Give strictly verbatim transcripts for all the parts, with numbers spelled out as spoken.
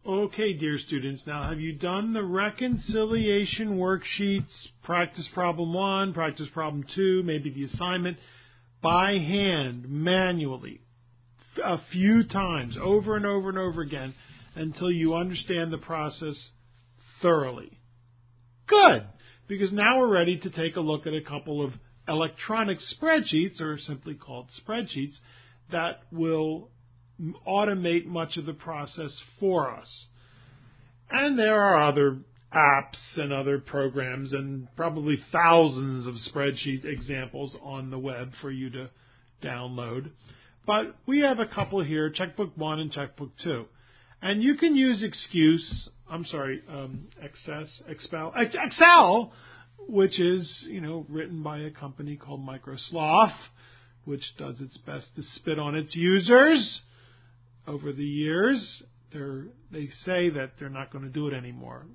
Okay, dear students, now have you done the reconciliation worksheets, practice problem one, practice problem two, maybe the assignment, by hand, manually, a few times, over and over and over again, until you understand the process thoroughly? Good, because now we're ready to take a look at a couple of electronic spreadsheets, or simply called spreadsheets, that will automate much of the process for us. And there are other apps and other programs and probably thousands of spreadsheet examples on the web for you to download. But we have a couple here, Checkbook one and Checkbook two. And you can use Excuse, I'm sorry, um, Access, Expel, Excel, which is, you know, written by a company called Microsloth, which does its best to spit on its users. Over the years, they're, they say that they're not going to do it anymore.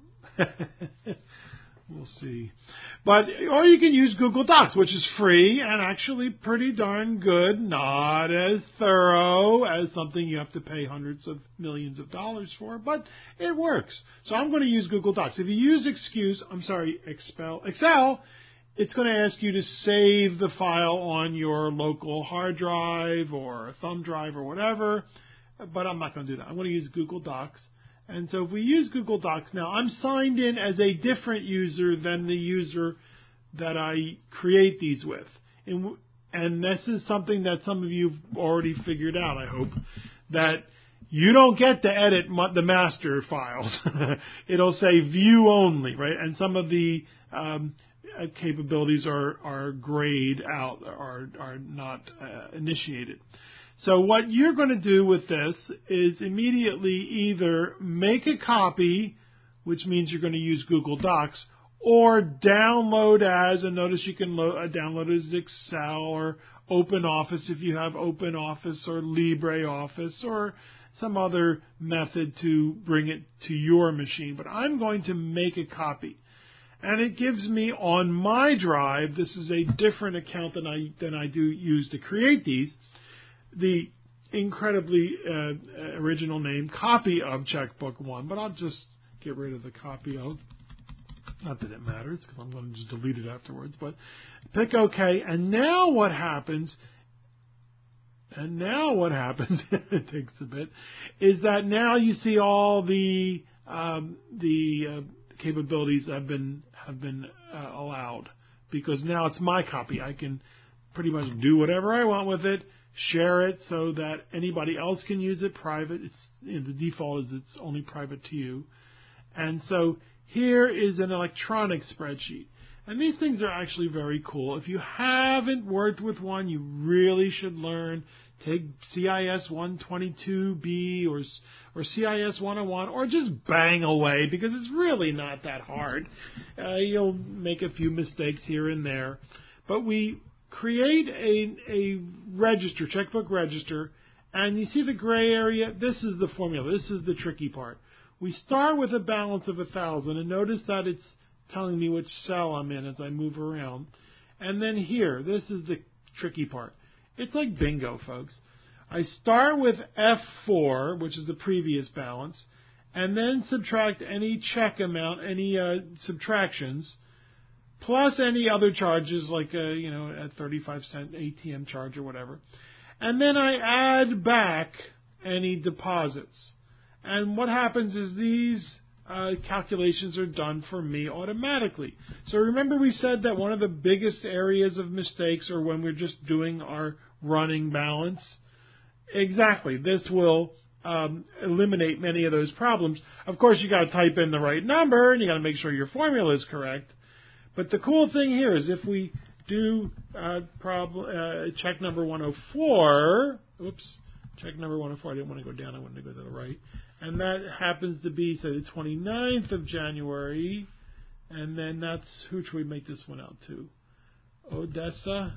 We'll see. But, or you can use Google Docs, which is free and actually pretty darn good, not as thorough as something you have to pay hundreds of millions of dollars for, but it works. So I'm going to use Google Docs. If you use Excuse, I'm sorry, Expel, Excel, it's going to ask you to save the file on your local hard drive or a thumb drive or whatever. But I'm not going to do that. I'm going to use Google Docs. And so if we use Google Docs now, I'm signed in as a different user than the user that I create these with. And, and this is something that some of you have already figured out, I hope, that you don't get to edit the master files. It'll say view only, right? And some of the um, capabilities are, are grayed out, are, are not uh, initiated. So what you're going to do with this is immediately either make a copy, which means you're going to use Google Docs, or download as, and notice you can lo- uh, download as Excel or OpenOffice if you have OpenOffice or LibreOffice or some other method to bring it to your machine. But I'm going to make a copy. And it gives me on my drive, this is a different account than I, than I do use to create these, the incredibly uh, original name, copy of Checkbook one, but I'll just get rid of the copy of. Not that it matters, because I'm going to just delete it afterwards, but pick OK, and now what happens, and now what happens, it takes a bit, is that now you see all the um, the uh, capabilities have been, have been uh, allowed, because now it's my copy. I can pretty much do whatever I want with it, share it so that anybody else can use it private. It's, you know, the default is it's only private to you. And so here is an electronic spreadsheet. And these things are actually very cool. If you haven't worked with one, you really should learn. Take C I S one twenty-two B or, or C I S one oh one, or just bang away, because it's really not that hard. Uh, you'll make a few mistakes here and there. But we create a, a register, checkbook register, and you see the gray area? This is the formula. This is the tricky part. We start with a balance of one thousand, and notice that it's telling me which cell I'm in as I move around. And then here, this is the tricky part. It's like bingo, folks. I start with F four, which is the previous balance, and then subtract any check amount, any uh, subtractions, plus any other charges like a, you know, a thirty-five cent A T M charge or whatever. And then I add back any deposits. And what happens is these uh, calculations are done for me automatically. So remember we said that one of the biggest areas of mistakes are when we're just doing our running balance? Exactly. This will um, eliminate many of those problems. Of course, you got to type in the right number, and you got to make sure your formula is correct. But the cool thing here is if we do uh, problem, uh, check number one oh four, oops, check number one oh four, I didn't want to go down, I wanted to go to the right. And that happens to be, say, the twenty-ninth of January. And then that's, who should we make this one out to? Odessa.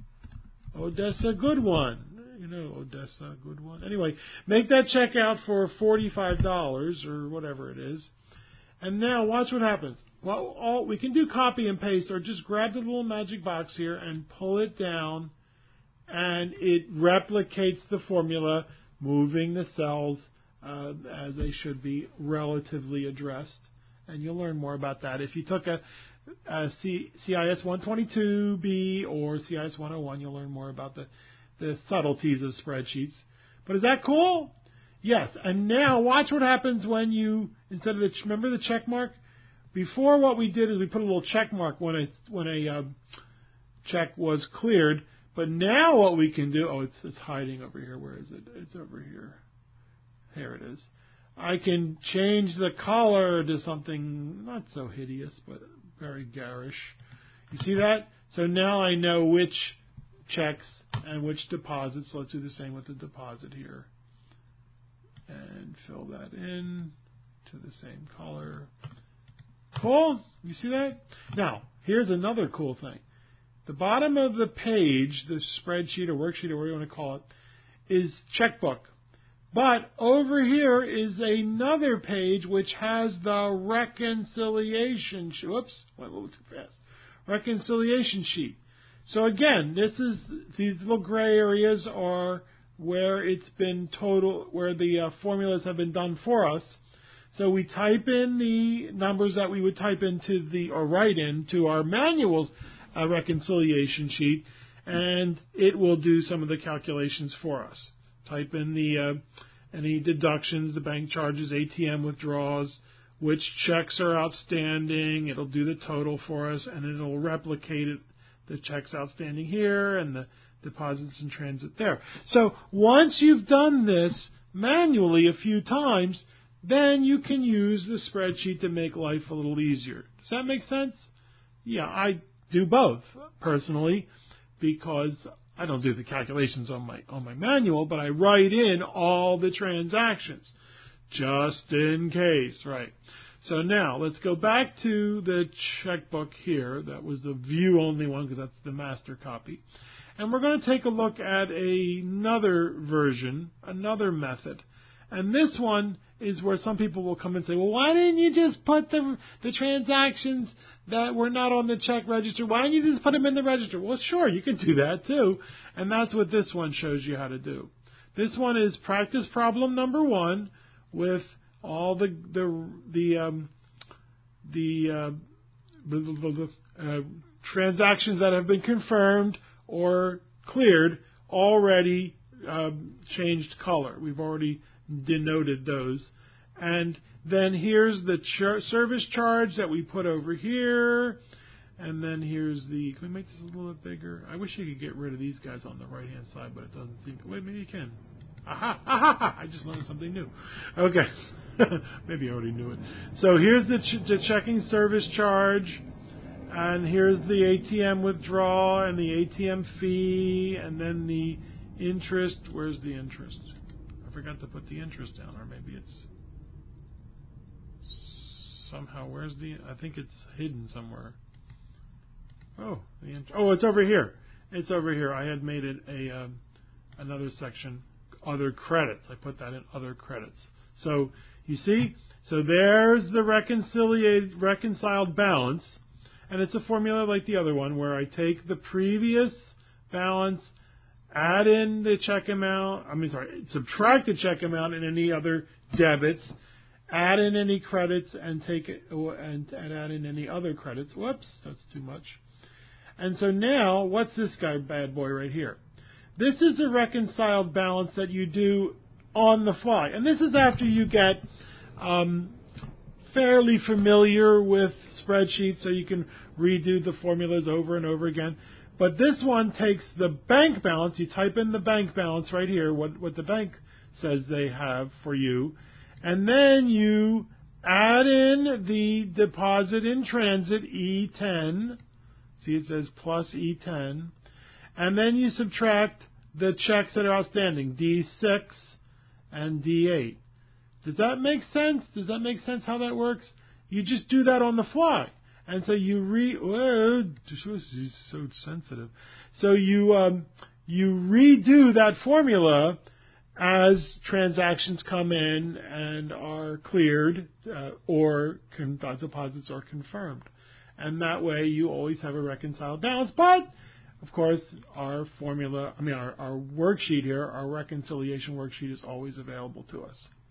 Odessa, good one. You know, Odessa, good one. Anyway, make that check out for forty-five dollars or whatever it is. And now watch what happens. Well, all, we can do copy and paste, or just grab the little magic box here and pull it down, and it replicates the formula, moving the cells uh, as they should be relatively addressed. And you'll learn more about that. If you took a, a C, CIS one twenty-two B or C I S one oh one, you'll learn more about the, the subtleties of spreadsheets. But is that cool? Yes. And now watch what happens when you, instead of the, remember the check mark? Before, what we did is we put a little check mark when a, when a uh, check was cleared. But now what we can do, oh, it's, it's hiding over here. Where is it? It's over here. Here it is. I can change the color to something not so hideous, but very garish. You see that? So now I know which checks and which deposits. So let's do the same with the deposit here. And fill that in to the same color. Cool? You see that? Now, here's another cool thing. The bottom of the page, the spreadsheet or worksheet or whatever you want to call it, is checkbook. But over here is another page which has the reconciliation sheet. Whoops, went a little too fast. Reconciliation sheet. So again, this is these little gray areas are where it's been total, where the uh, formulas have been done for us. So we type in the numbers that we would type into the or write into our manual uh, reconciliation sheet, and it will do some of the calculations for us. Type in the uh, any deductions, the bank charges, A T M withdrawals, which checks are outstanding. It'll do the total for us, and it'll replicate it, the checks outstanding here and the deposits in transit there. So once you've done this manually a few times, then you can use the spreadsheet to make life a little easier. Does that make sense? Yeah, I do both personally because I don't do the calculations on my on my manual, but I write in all the transactions just in case, right? So now let's go back to the checkbook here. That was the view only one because that's the master copy. And we're going to take a look at another version, another method. And this one is where some people will come and say, well, why didn't you just put the the transactions that were not on the check register? Why didn't you just put them in the register? Well, sure, you can do that too. And that's what this one shows you how to do. This one is practice problem number one with all the the the um, the, uh, uh, transactions that have been confirmed or cleared already um, changed color. We've already denoted those. And then here's the ch- service charge that we put over here. And then here's the, can we make this a little bit bigger? I wish you could get rid of these guys on the right-hand side, but it doesn't seem to. Wait, maybe you can. Aha, aha, I just learned something new. Okay. Maybe I already knew it. So here's the, ch- the checking service charge. And here's the A T M withdrawal and the A T M fee. And then the interest. Where's the interest? I forgot to put the interest down, or maybe it's somehow, where's the, I think it's hidden somewhere. Oh, the int- oh, it's over here. It's over here. I had made it a uh, another section, other credits. I put that in other credits. So you see, so there's the reconciliated reconciled balance, and it's a formula like the other one where I take the previous balance, add in the check amount, I mean, sorry, subtract the check amount and any other debits, add in any credits, and take it, and, and add in any other credits. Whoops, that's too much. And so now, what's this guy, bad boy, right here? This is the reconciled balance that you do on the fly. And this is after you get um, fairly familiar with spreadsheets, so you can redo the formulas over and over again. But this one takes the bank balance. You type in the bank balance right here, what, what the bank says they have for you. And then you add in the deposit in transit, E ten. See, it says plus E ten. And then you subtract the checks that are outstanding, D six and D eight. Does that make sense? Does that make sense how that works? You just do that on the fly. And so you re whoa, she's so sensitive. So you um, you redo that formula as transactions come in and are cleared uh, or con- deposits are confirmed, and that way you always have a reconciled balance. But of course, our formula, I mean our, our worksheet here, our reconciliation worksheet is always available to us.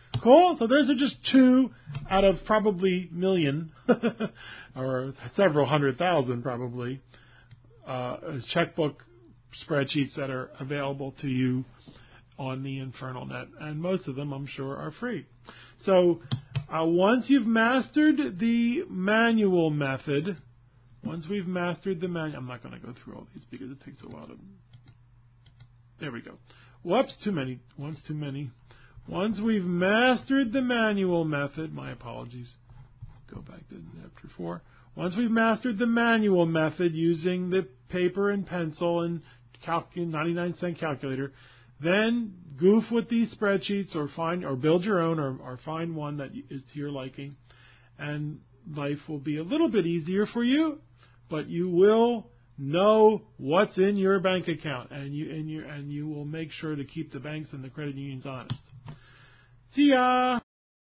Cool. So those are just two out of probably million or several hundred thousand probably uh, checkbook spreadsheets that are available to you on the Infernal Net, and most of them I'm sure are free. So uh, once you've mastered the manual method, once we've mastered the manual, I'm not going to go through all these because it takes a while to. There we go. Whoops, too many. Once too many. Once we've mastered the manual method, my apologies. Go back to chapter four. Once we've mastered the manual method using the paper and pencil and ninety-nine cent calculator, then goof with these spreadsheets or find or build your own or, or find one that is to your liking, and life will be a little bit easier for you, but you will know what's in your bank account, and you and you and you will make sure to keep the banks and the credit unions honest. See ya.